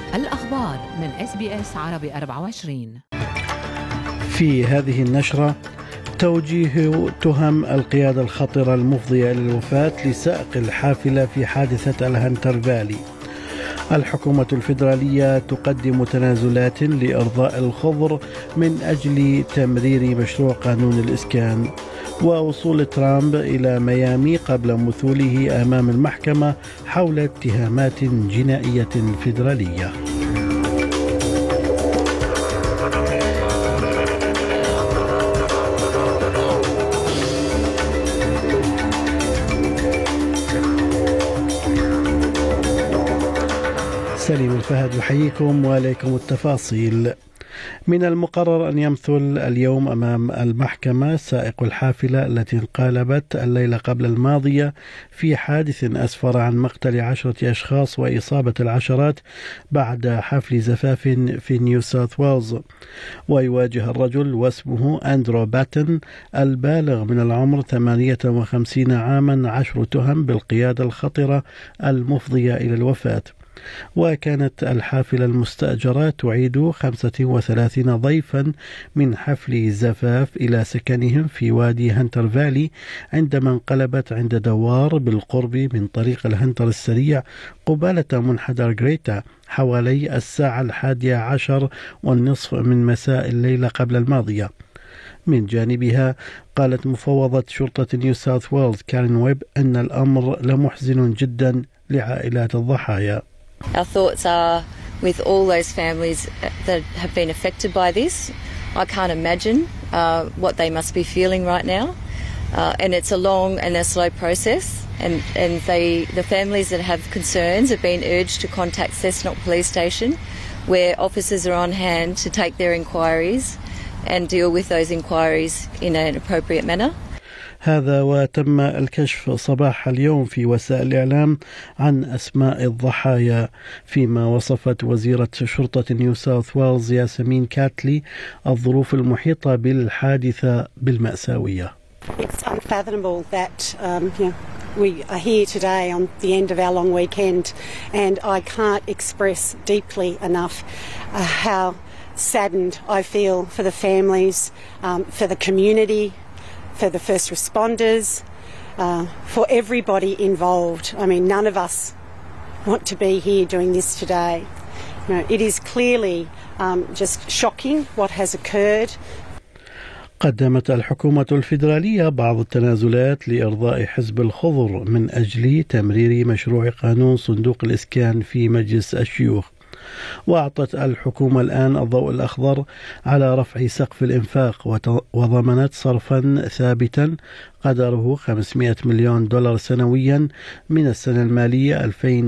الأخبار من SBS عربي 24. في هذه النشرة توجيه تهم القيادة الخطرة المفضية إلى الوفاة لسائق الحافلة في حادثة الهنتر فالي. الحكومة الفيدرالية تقدم تنازلات لإرضاء الخضر من أجل تمرير مشروع قانون الإسكان. ووصول ترامب إلى ميامي قبل مثوله أمام المحكمة حول اتهامات جنائية فيدرالية. سليم الفهد يحييكم وعليكم التفاصيل. من المقرر أن يمثل اليوم أمام المحكمة سائق الحافلة التي انقلبت الليلة قبل الماضية في حادث أسفر عن مقتل 10 أشخاص وإصابة العشرات بعد حفل زفاف في نيو ساوث ويلز. ويواجه الرجل واسمه أندرو باتن البالغ من العمر 58 عاما 10 تهم بالقيادة الخطرة المفضية إلى الوفاة. وكانت الحافلة المستأجرة تعيد 35 ضيفا من حفل زفاف إلى سكنهم في وادي هنتر فالي عندما انقلبت عند دوار بالقرب من طريق الهنتر السريع قبالة منحدر غريتا حوالي الساعة 11:30 من مساء الليلة قبل الماضية. من جانبها قالت مفوضة شرطة نيو ساوث ويلز كارين ويب أن الأمر لمحزن جدا لعائلات الضحايا. Our thoughts are with all those families that have been affected by this. I can't imagine what they must be feeling right now. And it's a long and a slow process. And the families that have concerns have been urged to contact Cessnock Police Station, where officers are on hand to take their inquiries and deal with those inquiries in an appropriate manner. هذا وتم الكشف صباح اليوم في وسائل الإعلام عن أسماء الضحايا، فيما وصفت وزيرة شرطة نيو ساوث ويلز ياسمين كاتلي الظروف المحيطة بالحادثة بالمأساوية. It's unfathomable that we are here today on the end of our long weekend, and I can't express deeply enough how saddened I feel for the families, for the community, for the first responders, for everybody involved. I mean, none of us want to be here doing this today. It is clearly just shocking what has occurred. قدمت الحكومة الفيدرالية بعض التنازلات لإرضاء حزب الخضر من أجل تمرير مشروع قانون صندوق الإسكان في مجلس الشيوخ. وأعطت الحكومة الآن الضوء الأخضر على رفع سقف الإنفاق وضمنت صرفا ثابتا قدره $500 مليون سنويا من السنة المالية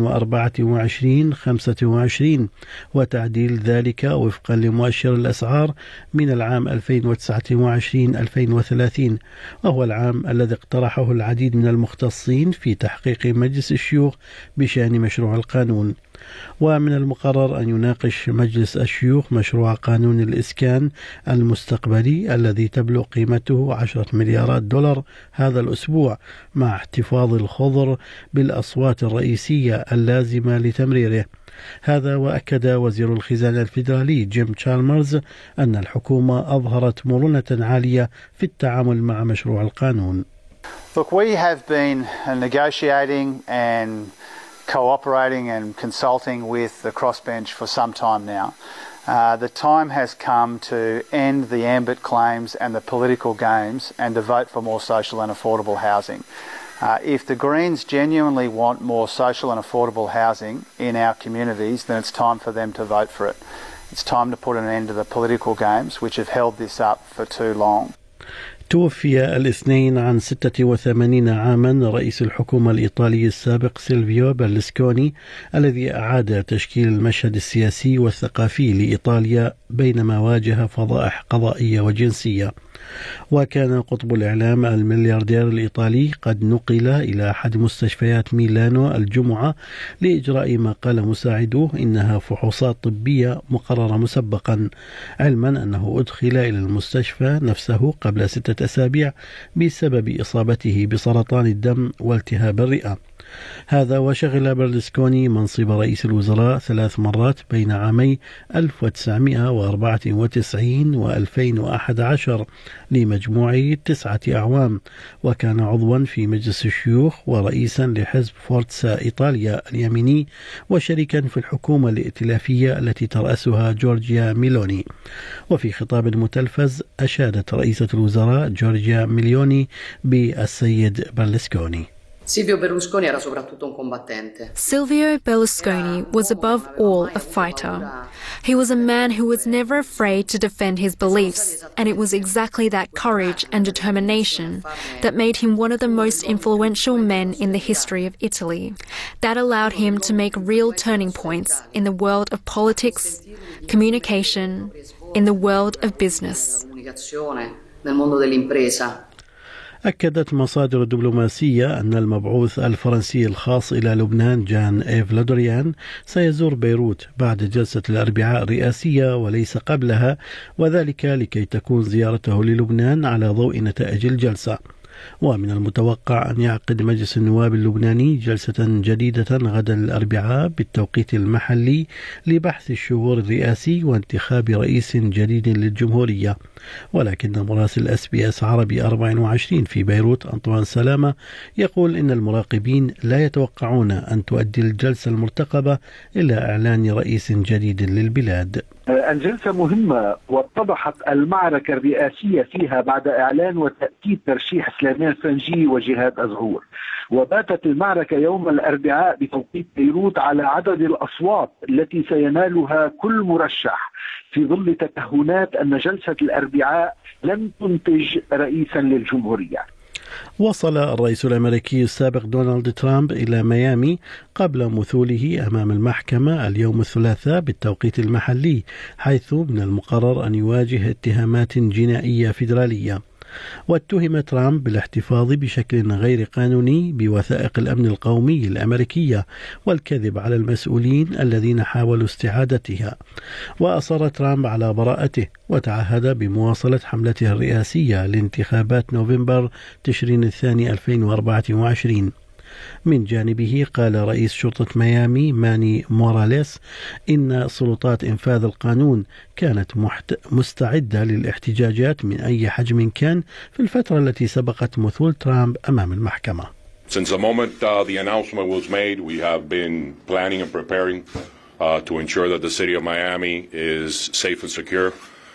2024-25 وتعديل ذلك وفقا لمؤشر الأسعار من العام 2029-2030، وهو العام الذي اقترحه العديد من المختصين في تحقيق مجلس الشيوخ بشأن مشروع القانون. ومن المقرر أن يناقش مجلس الشيوخ مشروع قانون الإسكان المستقبلي الذي تبلغ قيمته $10 مليارات هذا الأسبوع، مع احتفاظ الخضر بالأصوات الرئيسية اللازمة لتمريره. هذا وأكد وزير الخزانة الفيدرالي جيم تشالمرز أن الحكومة أظهرت مرونة عالية في التعامل مع مشروع القانون. Look, we have been negotiating and cooperating and consulting with the crossbench for some time now. The time has come to end the ambit claims and the political games and to vote for more social and affordable housing. If the Greens genuinely want more social and affordable housing in our communities, then it's time for them to vote for it. It's time to put an end to the political games which have held this up for too long. توفي الاثنين عن 86 عاما رئيس الحكومة الإيطالي السابق سيلفيو برلسكوني الذي أعاد تشكيل المشهد السياسي والثقافي لإيطاليا بينما واجه فضائح قضائية وجنسية. وكان قطب الإعلام الملياردير الإيطالي قد نقل إلى أحد مستشفيات ميلانو الجمعة لإجراء ما قال مساعدوه إنها فحوصات طبية مقررة مسبقا، علما أنه أدخل إلى المستشفى نفسه قبل 6 أسابيع بسبب إصابته بسرطان الدم والتهاب الرئة. هذا وشغل برلسكوني منصب رئيس الوزراء 3 مرات بين عامي 1994 و 2011 لمجموع 9 أعوام، وكان عضوا في مجلس الشيوخ ورئيسا لحزب فورتسا إيطاليا اليميني وشريكا في الحكومة الائتلافية التي ترأسها جورجيا ميلوني. وفي خطاب متلفز أشادت رئيسة الوزراء جورجيا ميلوني بالسيد برلسكوني. Silvio Berlusconi was above all a fighter. He was a man who was never afraid to defend his beliefs, and it was exactly that courage and determination that made him one of the most influential men in the history of Italy. That allowed him to make real turning points in the world of politics, communication, in the world of business. أكدت مصادر دبلوماسية أن المبعوث الفرنسي الخاص إلى لبنان جان إيف لودريان سيزور بيروت بعد جلسة الأربعاء الرئاسية وليس قبلها، وذلك لكي تكون زيارته للبنان على ضوء نتائج الجلسة. ومن المتوقع أن يعقد مجلس النواب اللبناني جلسة جديدة غدا الأربعاء بالتوقيت المحلي لبحث الشهور الرئاسي وانتخاب رئيس جديد للجمهورية. ولكن مراسل SBS عربي 24 في بيروت أنطوان سلامة يقول إن المراقبين لا يتوقعون أن تؤدي الجلسة المرتقبة إلى إعلان رئيس جديد للبلاد. الجلسة مهمة واتضحت المعركة الرئاسية فيها بعد إعلان وتأكيد ترشيح سليمان فرنجي وجهاد أزهور، وباتت المعركة يوم الأربعاء بتوقيت بيروت على عدد الأصوات التي سينالها كل مرشح في ظل تكهنات أن جلسة الأربعاء لن تنتج رئيسا للجمهورية. وصل الرئيس الأمريكي السابق دونالد ترامب إلى ميامي قبل مثوله أمام المحكمة اليوم الثلاثاء بالتوقيت المحلي، حيث من المقرر أن يواجه اتهامات جنائية فيدرالية. واتهم ترامب بالاحتفاظ بشكل غير قانوني بوثائق الأمن القومي الأمريكية والكذب على المسؤولين الذين حاولوا استعادتها. وأصر ترامب على براءته وتعهد بمواصلة حملته الرئاسية لانتخابات نوفمبر تشرين الثاني 2024. من جانبه قال رئيس شرطة ميامي ماني موراليس إن سلطات إنفاذ القانون كانت مستعدة للاحتجاجات من أي حجم كان في الفترة التي سبقت مثول ترامب أمام المحكمة. Since the moment the announcement was made, we have been planning and preparing to ensure that the city of Miami is safe and secure.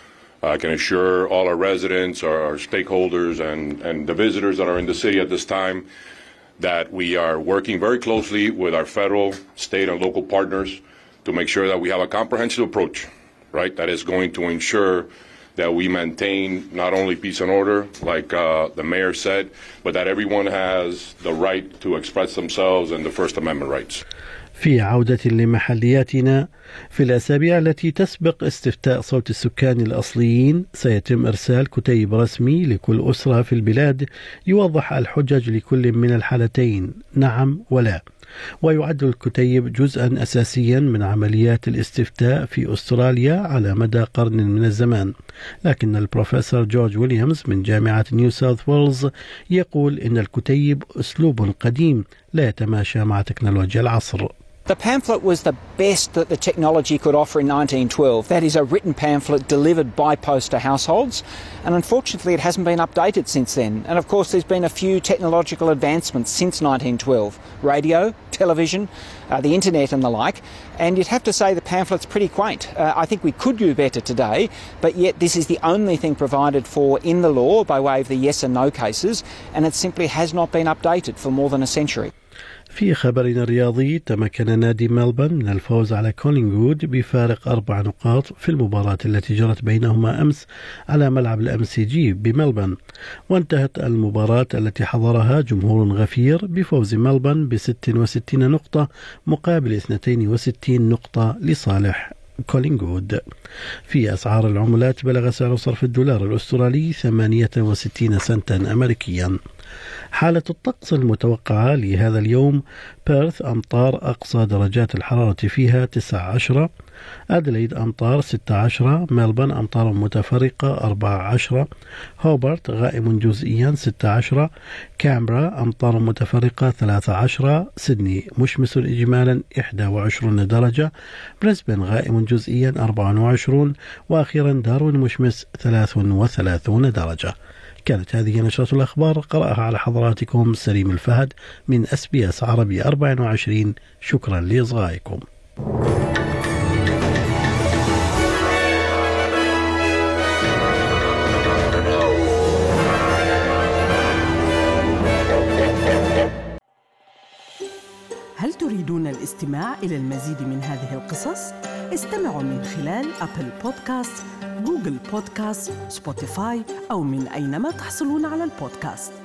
I can assure all our residents, our stakeholders, and the visitors that are in the city at this time that we are working very closely with our federal, state, and local partners to make sure that we have a comprehensive approach, right, that is going to ensure that we maintain not only peace and order, like the mayor said, but that everyone has the right to express themselves and the First Amendment rights. في عودة لمحلياتنا، في الأسابيع التي تسبق استفتاء صوت السكان الأصليين سيتم إرسال كتيب رسمي لكل أسرة في البلاد يوضح الحجج لكل من الحالتين نعم ولا، ويعد الكتيب جزءا أساسيا من عمليات الاستفتاء في أستراليا على مدى قرن من الزمان. لكن البروفيسور جورج ويليامز من جامعة نيو ساوث ويلز يقول إن الكتيب أسلوب قديم لا يتماشى مع تكنولوجيا العصر. The pamphlet was the best that the technology could offer in 1912. That is a written pamphlet delivered by post to households, and unfortunately it hasn't been updated since then. And of course there's been a few technological advancements since 1912. Radio, television, the internet and the like, and you'd have to say the pamphlet's pretty quaint. I think we could do better today, but yet this is the only thing provided for in the law by way of the yes and no cases, and it simply has not been updated for more than a century. في خبرنا الرياضي، تمكن نادي ملبن من الفوز على كولينغوود بفارق 4 نقاط في المباراة التي جرت بينهما أمس على ملعب الMCG بملبن، وانتهت المباراة التي حضرها جمهور غفير بفوز ملبن ب66 نقطة مقابل 62 نقطة لصالح كولينغوود. في أسعار العملات بلغ سعر صرف الدولار الأسترالي 68 سنتا أمريكيا. حالة الطقس المتوقعة لهذا اليوم: بيرث أمطار أقصى درجات الحرارة فيها 19، أدليد أمطار 16، ملبن أمطار متفرقة 14، هوبرت غائم جزئيا 16، كامبرا أمطار متفرقة 13، سيدني مشمس إجمالا 21 درجة، بريسبن غائم جزئيا 24، وأخيرا داروين مشمس 33 درجة. كانت هذه نشرة الأخبار قرأها على حضراتكم سليم الفهد من SBS عربي 24. شكرا لإصغائكم. هل تريدون الاستماع إلى المزيد من هذه القصص؟ استمعوا من خلال أبل بودكاست، جوجل بودكاست، سبوتيفاي أو من أينما تحصلون على البودكاست.